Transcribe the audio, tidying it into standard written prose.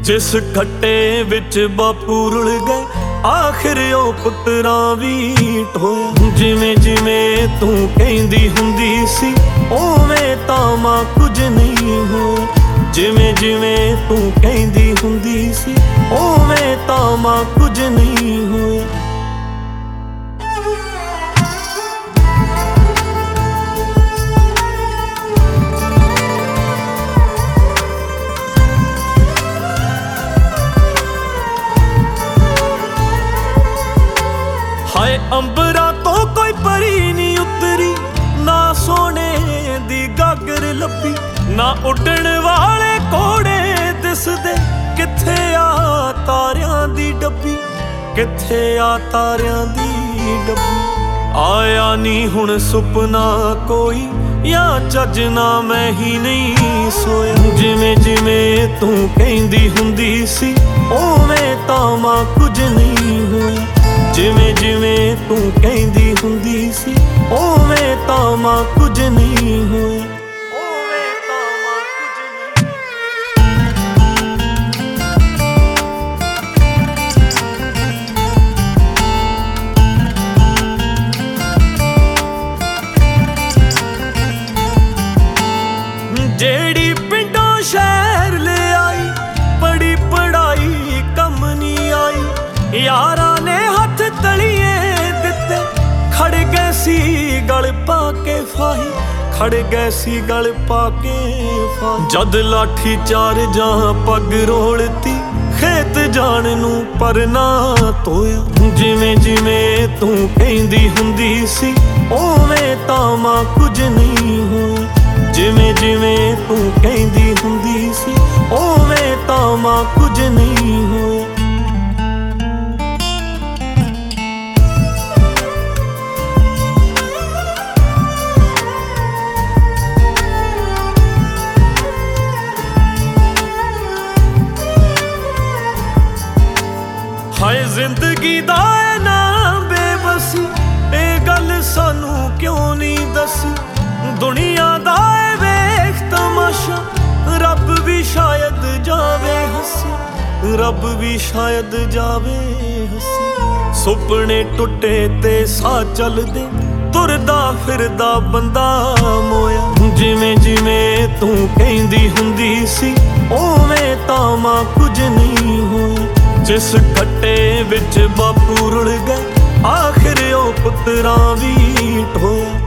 जिस खट्टे विच बापू रुल गए आखिर ओ पुत्तरां वी ढोया। जिवें जिवें तू कहंदी हुंदी सी उवें तां मां कुछ नहीं होया। जिवें जिवें तू कहंदी हुंदी सी उवें तां मां कुछ नहीं होया। हाय अंबरा तो कोई परी नहीं उतरी, ना सोने दी गागर लब्भी, ना उड़न वाले घोड़े दिसदे, किथे आ तारियां दी डब्बी, किथे आ तारियां दी डब्बी। आया नी हुण सुपना कोई या चज ना मैं ही नहीं सोया। जिवें जिवें तू कहंदी हुंदी सी उवें तां मां कुछ नहीं होया। जिवें जिवें तू कहंदी हुंदी सी उवें तां मां कुछ नहीं होया। जेड़ी पिंडों शहर ले आई बड़ी पढ़ाई कम नहीं आई। यारा ने हथ तलिए दिते खड़ गए सी गल पाके फाही, खड़ गए सी गल पाके फाही। जद लाठी चार जा पग रोलती खेत जान नू पर ना तोया। जिवें जिवें तू कहंदी हुंदी सी उवें तां मां कुछ नहीं होया। जिवें जिवें तू कहंदी हुंदी सी उवें तां मां कुछ नहीं होया। हाय जिंदगी दा ऐ ना बेबसी, ए गल सानू क्यों नहीं दसी। दुनिया दा ऐ वेख तमाशा, रब भी शायद जावे हसी, रब भी शायद जावे हसी। सुपने टुटे ते साह चलदे तुरदा फिरदा बंदा मोया। जिवें जिवें तू कहंदी हुंदी सी उवें तां मां कुछ नहीं होया। जिस खट्टे विच बापू रुल गए आखिर ओ पुत्तरां वी ढोया।